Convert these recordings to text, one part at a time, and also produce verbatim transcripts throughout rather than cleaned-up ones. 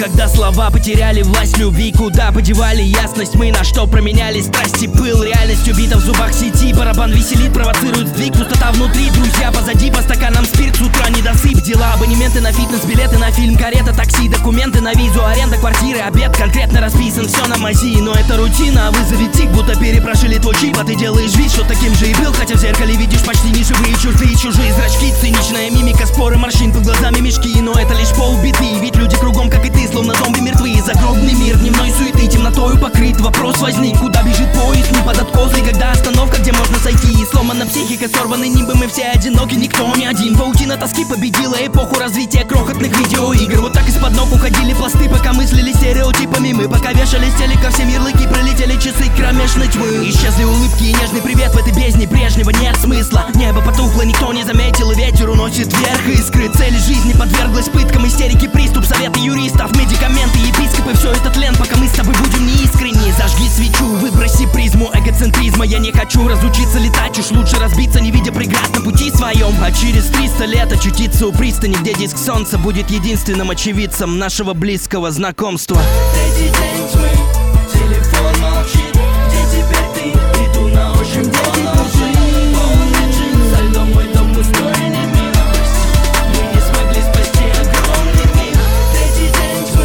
когда слова потеряли власть любви. Куда подевали ясность мы, на что променяли страсти, пыл. Реальность убита в зубах сети, барабан веселит, провоцирует сдвиг. Пустота внутри, друзья позади, по стаканам спирт, с утра недосып. Дела, абонементы на фитнес, билеты на фильм, карета, такси, документы на визу, аренда квартиры, обед конкретно расписан, все на мази. Но это рутина, а вызови тик, будто перепрошили твой чип. А ты делаешь вид, что таким же и был, хотя в зеркале видишь почти не живые, чужие, чужие зрачки. Циничная мимика, споры морщин, под глазами мешки. Но это лишь полбеды, ведь люди кругом, как и ты, словно зомби мертвы. Загробный мир дневной суеты, темнотою покрыт. Вопрос возник, куда бежит поезд, не под откосой, когда остановка, где можно сойти. И сломана психика, сорваны нимбы, мы все одиноки, никто не один. Паутина тоски победила эпоху развития крохотных видеоигр. Вот так из-под ног уходили пласты, пока мыслили стереотипами. Мы пока вешали с телека все ярлыки, пролетели часы кромешной тьмы. Исчезли улыбки и нежный привет, в этой бездне прежнего нет смысла. Небо потухло, никто не заметил, и ветер уносит вверх искры. Цели жизни подверглась пыткам, истерики, приступ, советы юристов, медикаменты, епископы. Все это тлен, пока мы с тобой будем неискренни. Зажги свечу, выброси призму эгоцентризма. Я не хочу разучиться летать, уж лучше разбиться, не видя преград на пути своем. А через триста лет очутиться у пристани, где диск солнца будет единственным очевидцем нашего близкого знакомства. Третий день тьмы, телефон молчит. Где теперь ты? Иду на ощупь, где ножи. Полный джин, за льдом мой дом пустой, не милость. Мы не смогли спасти огромный мир. Третий день тьмы,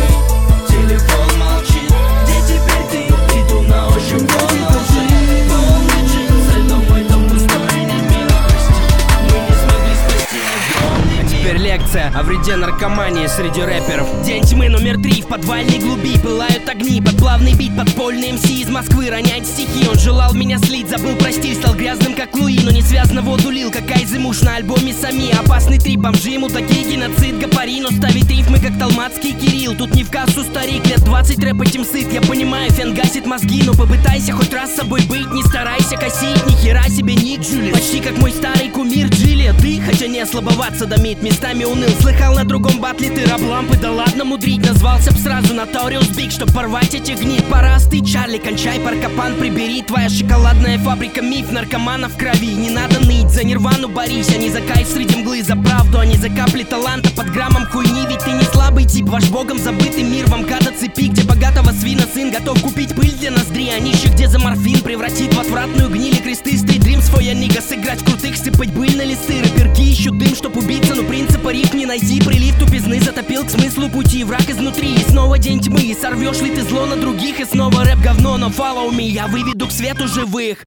телефон молчит. Где теперь ты? Иду на ощупь, где ножи. Полный джин, за льдом мой дом пустой, не милость. Мы не смогли спасти огромный мир. Теперь лекция о вреде наркомании среди рэперов. День тьмы номер три, в подвальной глуби пылают огни, под плавный бит, подпольный эм си из Москвы роняет стихи. Он желал меня слить, забыл про стиль, стал грязным как Луи, но не связно воду лил, как Айзы муж на альбоме Сами. Опасный трип, бомжи ему такие, геноцид, гапари, но ставит рифмы, как талмацкий Кирилл. Тут не в кассу старик, лет двадцать рэп этим сыт. Я понимаю, фен гасит мозги, но попытайся хоть раз с собой быть, не старайся косить, ни хера себе ник Джули. Почти как мой старый кумир Джилли, ты, хотя не слабоват садомит, местами уныл. Слыхал на другом батле ты раб лампы, да ладно мудрить. Назвался б сразу Notorious Big, чтоб порвать этих гнид. Пора остыть, Чарли, кончай, паркопан прибери. Твоя шоколадная фабрика миф, наркоманов в крови. Не надо ныть, за нирвану борись, а не за кайф среди мглы, за правду, а не за капли таланта под граммом хуйни. Ведь ты не слабый тип, ваш богом забытый мир в МКАДа цепи, где богатого свина сын готов купить пыль для ноздри, а нищих, где за морфин превратит в отвратную гниль. Кресты, стрит дрим, свой анига, сыграть в крутых, сыпать быль на листы. Рэперки ищут дым, чтоб убиться, но принципа риф не найти. Прилив тупизны затопил к смыслу пути, враг изнутри. И снова день тьмы, сорвешь ли ты зло на других, и снова рэп говно, но follow me, я выведу к свету живых.